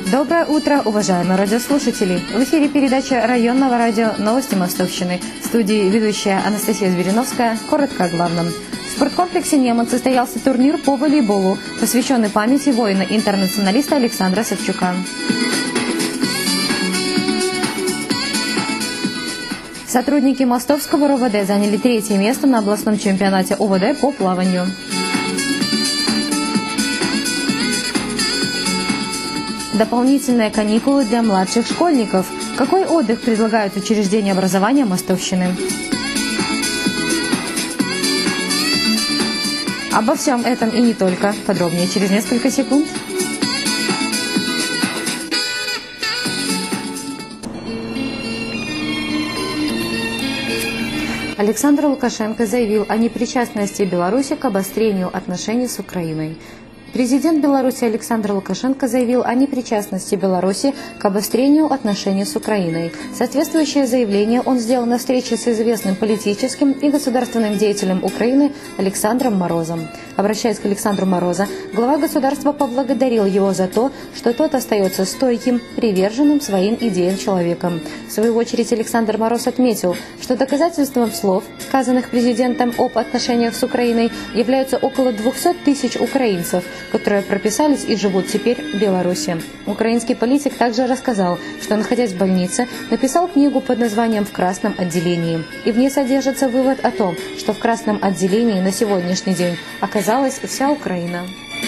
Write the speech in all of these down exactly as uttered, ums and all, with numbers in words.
Доброе утро, уважаемые радиослушатели! В эфире передача районного радио «Новости Мостовщины». В студии ведущая Анастасия Звериновская. Коротко о главном. В спорткомплексе «Неман» состоялся турнир по волейболу, посвященный памяти воина-интернационалиста Александра Савчука. Сотрудники Мостовского РОВД заняли третье место на областном чемпионате ОВД по плаванию. Дополнительные каникулы для младших школьников. Какой отдых предлагают учреждения образования Мостовщины? Обо всем этом и не только. Подробнее через несколько секунд. Александр Лукашенко заявил о непричастности Беларуси к обострению отношений с Украиной. Президент Беларуси Александр Лукашенко заявил о непричастности Беларуси к обострению отношений с Украиной. Соответствующее заявление он сделал на встрече с известным политическим и государственным деятелем Украины Александром Морозом. Обращаясь к Александру Морозу, глава государства поблагодарил его за то, что тот остается стойким, приверженным своим идеям человеком. В свою очередь Александр Мороз отметил, что доказательством слов, сказанных президентом об отношениях с Украиной, являются около двухсот тысяч украинцев, которые прописались и живут теперь в Беларуси. Украинский политик также рассказал, что, находясь в больнице, написал книгу под названием «В красном отделении». И в ней содержится вывод о том, что в красном отделении на сегодняшний день оказалась вся Украина.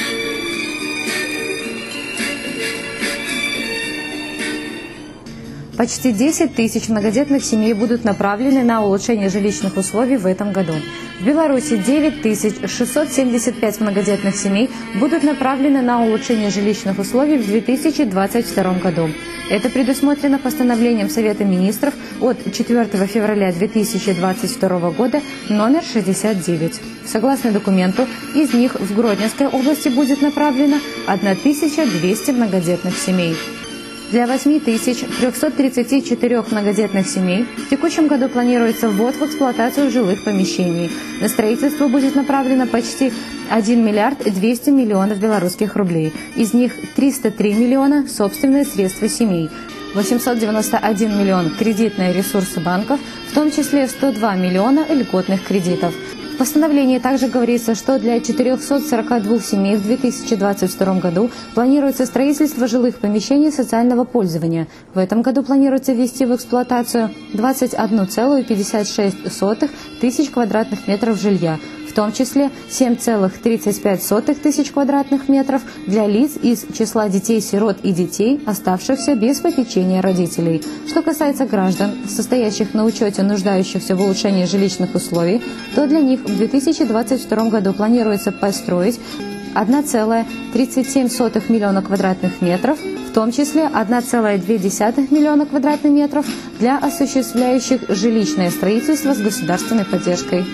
Почти десять тысяч многодетных семей будут направлены на улучшение жилищных условий в этом году. В Беларуси девять тысяч шестьсот семьдесят пять многодетных семей будут направлены на улучшение жилищных условий в две тысячи двадцать втором году. Это предусмотрено постановлением Совета министров от четвёртого февраля две тысячи двадцать второго года номер шестьдесят девять. Согласно документу, из них в Гродненской области будет направлено тысяча двести многодетных семей. Для восьми тысяч трёхсот тридцати четырёх многодетных семей в текущем году планируется ввод в эксплуатацию жилых помещений. На строительство будет направлено почти один миллиард двести миллионов белорусских рублей. Из них триста три миллиона – собственные средства семей, восемьсот девяносто один миллион – кредитные ресурсы банков, в том числе сто два миллиона льготных кредитов. В постановлении также говорится, что для четырёхсот сорока двух семей в две тысячи двадцать втором году планируется строительство жилых помещений социального пользования. В этом году планируется ввести в эксплуатацию двадцать одну целую пятьдесят шесть сотых тысяч квадратных метров жилья, в том числе семь целых тридцать пять сотых тысяч квадратных метров для лиц из числа детей-сирот и детей, оставшихся без попечения родителей. Что касается граждан, состоящих на учете нуждающихся в улучшении жилищных условий, то для них в две тысячи двадцать втором году планируется построить одна целая тридцать семь сотых миллиона квадратных метров, в том числе одна целая две десятых миллиона квадратных метров для осуществляющих жилищное строительство с государственной поддержкой.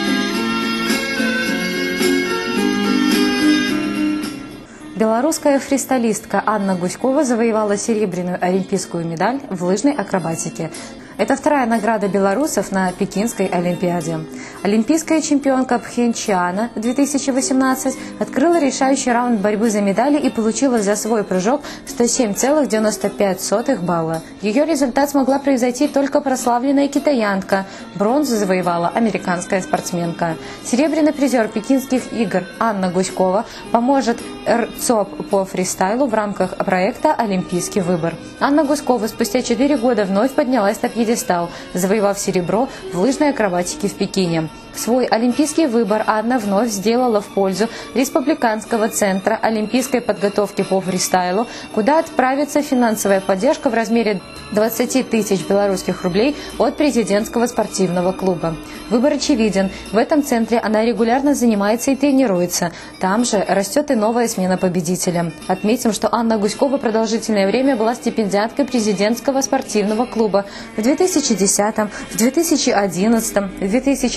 Белорусская фристайлистка Анна Гуськова завоевала серебряную олимпийскую медаль в лыжной акробатике. Это вторая награда белорусов на Пекинской Олимпиаде. Олимпийская чемпионка Пхенчхана две тысячи восемнадцать открыла решающий раунд борьбы за медали и получила за свой прыжок сто семь целых девяносто пять сотых балла. Ее результат смогла превзойти только прославленная китаянка. Бронзу завоевала американская спортсменка. Серебряный призер Пекинских игр Анна Гуськова поможет эр цоп по фристайлу в рамках проекта «Олимпийский выбор». Анна Гуськова спустя четыре года вновь поднялась на пьедестал, завоевав серебро в лыжной акробатике в Пекине. Свой олимпийский выбор Анна вновь сделала в пользу Республиканского центра олимпийской подготовки по фристайлу, куда отправится финансовая поддержка в размере двадцати тысяч белорусских рублей от президентского спортивного клуба. Выбор очевиден. В этом центре она регулярно занимается и тренируется. Там же растет и новая смена победителя. Отметим, что Анна Гуськова продолжительное время была стипендиаткой президентского спортивного клуба в две тысячи десятом, в две тысячи одиннадцатом, в две тысячи двенадцатом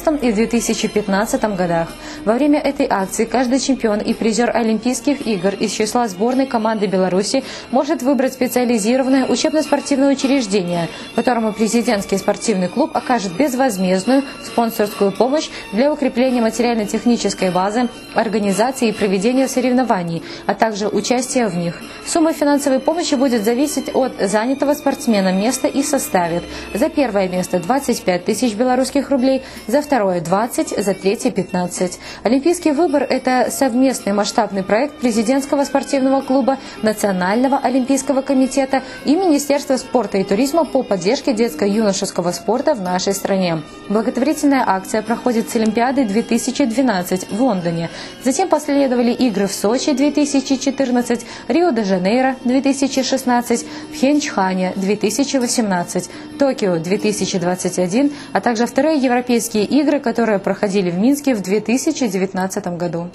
четырнадцатом и две тысячи пятнадцатом годах. Во время этой акции каждый чемпион и призер Олимпийских игр из числа сборной команды Беларуси может выбрать специализированное учебно-спортивное учреждение, которому президентский спортивный клуб окажет безвозмездную спонсорскую помощь для укрепления материально-технической базы, организации и проведения соревнований, а также участия в них. Сумма финансовой помощи будет зависеть от занятого спортсмена места и составит: за первое место двадцать пять тысяч белорусских рублей, за второе двадцать, за третье пятнадцать. Олимпийский выбор – это совместный масштабный проект президентского спортивного клуба, Национального олимпийского комитета и Министерства спорта и туризма по поддержке детско-юношеского спорта в нашей стране. Благотворительная акция проходит с Олимпиады две тысячи двенадцать в Лондоне. Затем последовали игры в Сочи две тысячи четырнадцать, Рио-де-Жанейро две тысячи шестнадцать, Пхенчхане две тысячи восемнадцать, Токио две тысячи двадцать один, а также вторые европейские игры, которые проходили в Минске в две тысячи девятнадцатом году.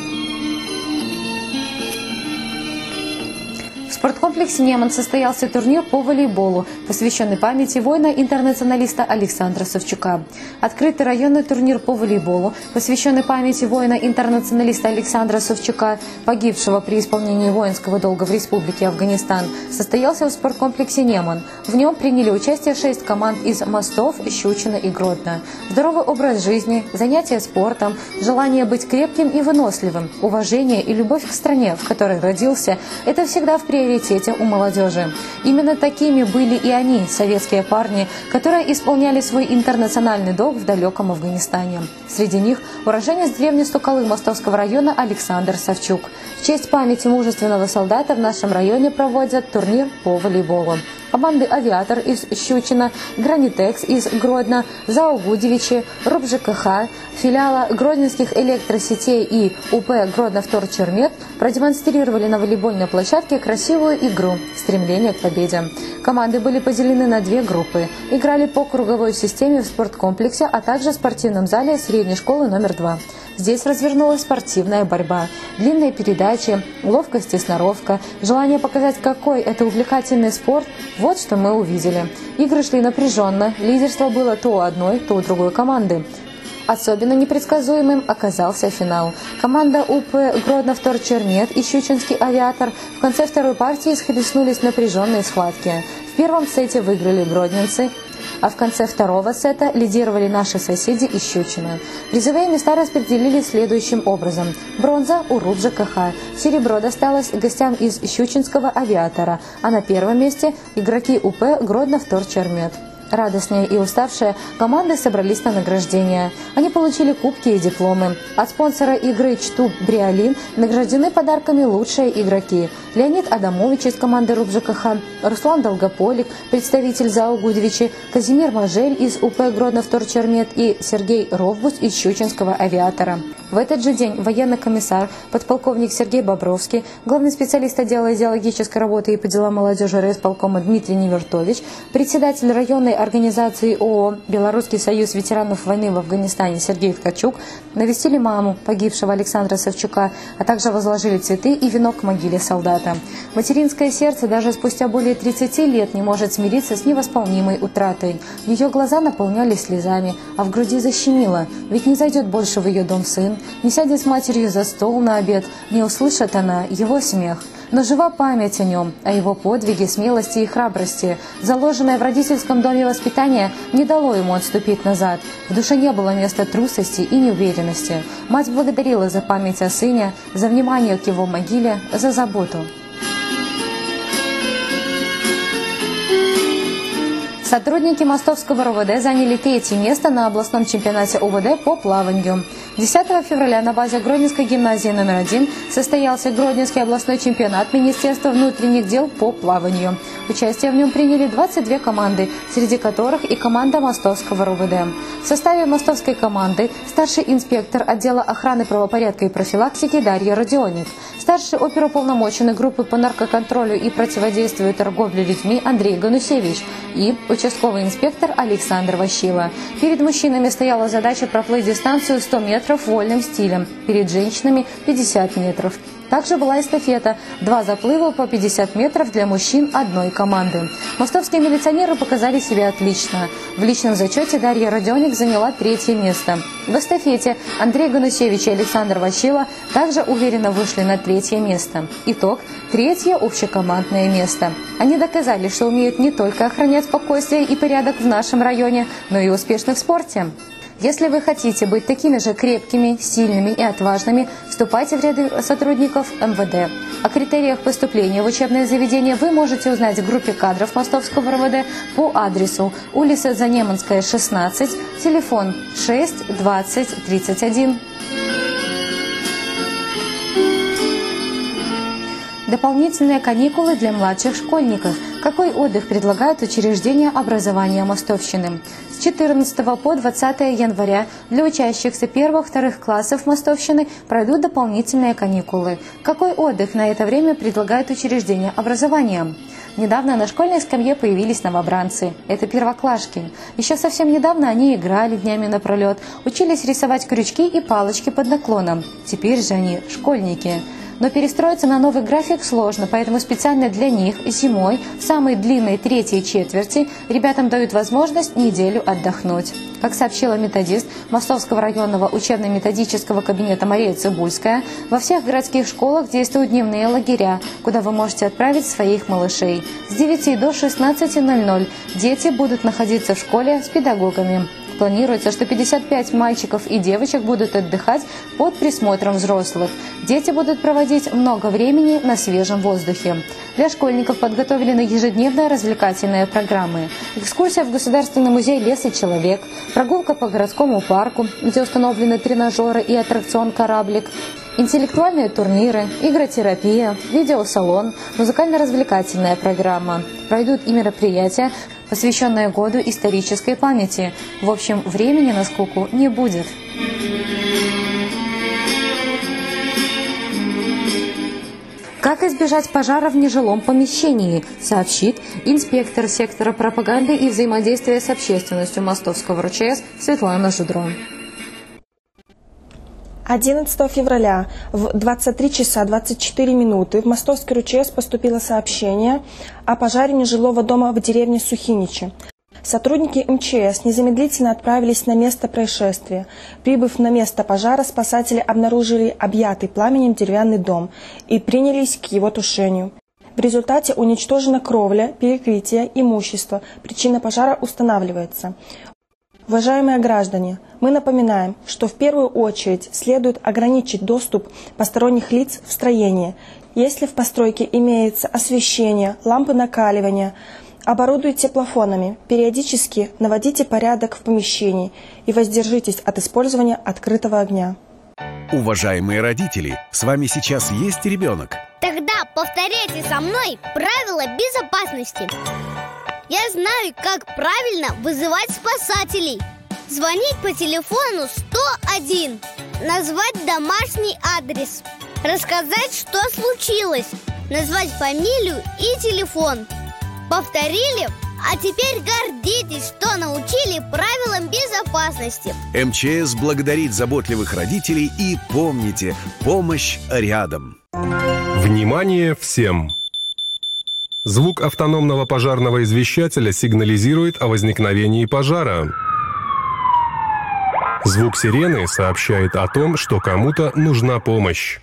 В спорткомплексе «Неман» состоялся турнир по волейболу, посвященный памяти воина-интернационалиста Александра Савчука. Открытый районный турнир по волейболу, посвященный памяти воина-интернационалиста Александра Савчука, погибшего при исполнении воинского долга в Республике Афганистан, состоялся в спорткомплексе «Неман». В нем приняли участие шесть команд из Мостов, Щучина и Гродно. Здоровый образ жизни, занятия спортом, желание быть крепким и выносливым, уважение и любовь к стране, в которой родился – это всегда в приоритете у молодежи. Именно такими были и они, советские парни, которые исполняли свой интернациональный долг в далеком Афганистане. Среди них уроженец деревни Стукалы Мостовского района Александр Савчук. В честь памяти мужественного солдата в нашем районе проводят турнир по волейболу. Команды «Авиатор» из Щучина, «Гранитекс» из Гродно, ЗАО «Гудевичи», РУП-ЖКХ, филиала Гродненских электросетей и УП «Гродно-Вторчермет» продемонстрировали на волейбольной площадке красивую игру, стремление к победе. Команды были поделены на две группы. Играли по круговой системе в спорткомплексе, а также в спортивном зале средней школы номер два. Здесь развернулась спортивная борьба. Длинные передачи, ловкость и сноровка, желание показать, какой это увлекательный спорт – вот что мы увидели. Игры шли напряженно, лидерство было то у одной, то у другой команды. Особенно непредсказуемым оказался финал. Команда УП «Гродно-Вторчермет» и «Щучинский авиатор» в конце второй партии схлестнулись в напряженной схватке. В первом сете выиграли гродненцы, а в конце второго сета лидировали наши соседи из Щучина. Призовые места распределили следующим образом. Бронза у РУП-ЖКХ, серебро досталось гостям из Щучинского авиатора, а на первом месте игроки УП «Гродно-Вторчермет». Радостные и уставшие команды собрались на награждение. Они получили кубки и дипломы. От спонсора игры «Чтуб Бриолин» награждены подарками лучшие игроки. Леонид Адамович из команды РУП-ЖКХ, Руслан Долгополик, представитель ЗАО «Гудевичи», Казимир Мажель из УП «Гродно-Вторчермет» и Сергей Ровбус из Щучинского авиатора. В этот же день военный комиссар, подполковник Сергей Бобровский, главный специалист отдела идеологической работы и по делам молодежи райисполкома Дмитрий Невертович, председатель районной организации ООО «Белорусский союз ветеранов войны в Афганистане» Сергей Ткачук навестили маму погибшего Александра Савчука, а также возложили цветы и венок к могиле солдата. Материнское сердце даже спустя более тридцати лет не может смириться с невосполнимой утратой. Ее глаза наполнялись слезами, а в груди защемило, ведь не зайдет больше в ее дом сын, не сядет с матерью за стол на обед, не услышит она его смех. Но жива память о нем, о его подвиге, смелости и храбрости. Заложенное в родительском доме воспитание не дало ему отступить назад. В душе не было места трусости и неуверенности. Мать благодарила за память о сыне, за внимание к его могиле, за заботу. Сотрудники Мостовского РОВД заняли третье место на областном чемпионате ОВД по плаванию. десятого февраля на базе Гродненской гимназии номер один состоялся Гродненский областной чемпионат Министерства внутренних дел по плаванию. Участие в нем приняли двадцать две команды, среди которых и команда Мостовского РОВД. В составе мостовской команды старший инспектор отдела охраны правопорядка и профилактики Дарья Родионик, старший оперуполномоченный группы по наркоконтролю и противодействию торговле людьми Андрей Ганусевич и участковый инспектор Александр Ващила. Перед мужчинами стояла задача проплыть дистанцию сто метров вольным стилем, перед женщинами пятьдесят метров. Также была эстафета. Два заплыва по пятьдесят метров для мужчин одной команды. Мостовские милиционеры показали себя отлично. В личном зачете Дарья Родионик заняла третье место. В эстафете Андрей Ганусевич и Александр Ващила также уверенно вышли на третье место. Итог – третье общекомандное место. Они доказали, что умеют не только охранять спокойствие и порядок в нашем районе, но и успешны в спорте. Если вы хотите быть такими же крепкими, сильными и отважными, вступайте в ряды сотрудников эм вэ дэ. О критериях поступления в учебное заведение вы можете узнать в группе кадров Мостовского эр вэ дэ по адресу улица Занеманская, шестнадцать, телефон шесть двадцать тридцать один. Дополнительные каникулы для младших школьников. Какой отдых предлагают учреждения образования Мостовщины? С четырнадцатого по двадцатое января для учащихся первых-вторых классов Мостовщины пройдут дополнительные каникулы. Какой отдых на это время предлагают учреждения образования? Недавно на школьной скамье появились новобранцы. Это первоклашки. Еще совсем недавно они играли днями напролет, учились рисовать крючки и палочки под наклоном. Теперь же они школьники. Но перестроиться на новый график сложно, поэтому специально для них зимой, в самой длинной третьей четверти, ребятам дают возможность неделю отдохнуть. Как сообщила методист Мостовского районного учебно-методического кабинета Мария Цибульская, во всех городских школах действуют дневные лагеря, куда вы можете отправить своих малышей. С девяти до шестнадцати ноль-ноль дети будут находиться в школе с педагогами. Планируется, что пятьдесят пять мальчиков и девочек будут отдыхать под присмотром взрослых. Дети будут проводить много времени на свежем воздухе. Для школьников подготовлены ежедневные развлекательные программы. Экскурсия в Государственный музей «Лес и человек», прогулка по городскому парку, где установлены тренажеры и аттракцион «Кораблик», интеллектуальные турниры, игротерапия, видеосалон, музыкально-развлекательная программа. Пройдут и мероприятия, посвященные году исторической памяти. В общем, времени на скуку не будет. Как избежать пожара в нежилом помещении, сообщит инспектор сектора пропаганды и взаимодействия с общественностью Мостовского эр че эс Светлана Жудро. одиннадцатого февраля в двадцать три часа двадцать четыре минуты в Мостовский эр че эс поступило сообщение о пожаре нежилого дома в деревне Сухиничи. Сотрудники эм че эс незамедлительно отправились на место происшествия. Прибыв на место пожара, спасатели обнаружили объятый пламенем деревянный дом и принялись к его тушению. В результате уничтожена кровля, перекрытие, имущество. Причина пожара устанавливается. Уважаемые граждане, мы напоминаем, что в первую очередь следует ограничить доступ посторонних лиц в строение. Если в постройке имеется освещение, лампы накаливания, оборудуйте теплофонами, периодически наводите порядок в помещении и воздержитесь от использования открытого огня. Уважаемые родители, с вами сейчас есть ребенок? Тогда повторяйте со мной правила безопасности. Я знаю, как правильно вызывать спасателей. Звонить по телефону сто один, назвать домашний адрес, рассказать, что случилось, назвать фамилию и телефон. Повторили? А теперь гордитесь, что научили правилам безопасности. эм че эс благодарит заботливых родителей и помните, помощь рядом. Внимание всем! Звук автономного пожарного извещателя сигнализирует о возникновении пожара. Звук сирены сообщает о том, что кому-то нужна помощь.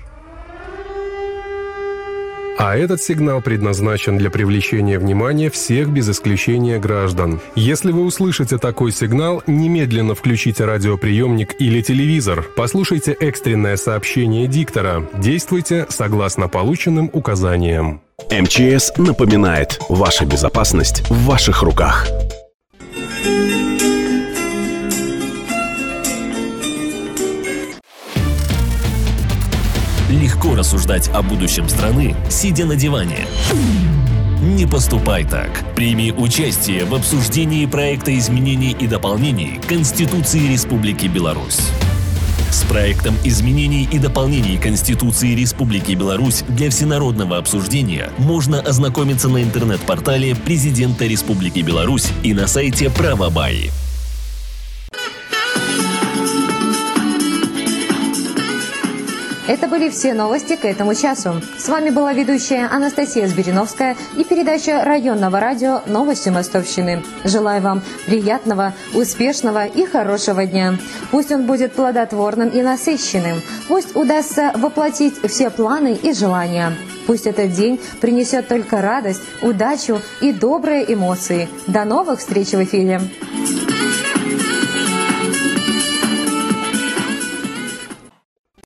А этот сигнал предназначен для привлечения внимания всех без исключения граждан. Если вы услышите такой сигнал, немедленно включите радиоприемник или телевизор. Послушайте экстренное сообщение диктора. Действуйте согласно полученным указаниям. эм че эс напоминает, ваша безопасность в ваших руках. Легко рассуждать о будущем страны, сидя на диване. Не поступай так. Прими участие в обсуждении проекта изменений и дополнений Конституции Республики Беларусь. С проектом изменений и дополнений Конституции Республики Беларусь для всенародного обсуждения можно ознакомиться на интернет-портале Президента Республики Беларусь и на сайте Правобаи. Это были все новости к этому часу. С вами была ведущая Анастасия Збириновская и передача районного радио «Новости Мостовщины». Желаю вам приятного, успешного и хорошего дня. Пусть он будет плодотворным и насыщенным. Пусть удастся воплотить все планы и желания. Пусть этот день принесет только радость, удачу и добрые эмоции. До новых встреч в эфире!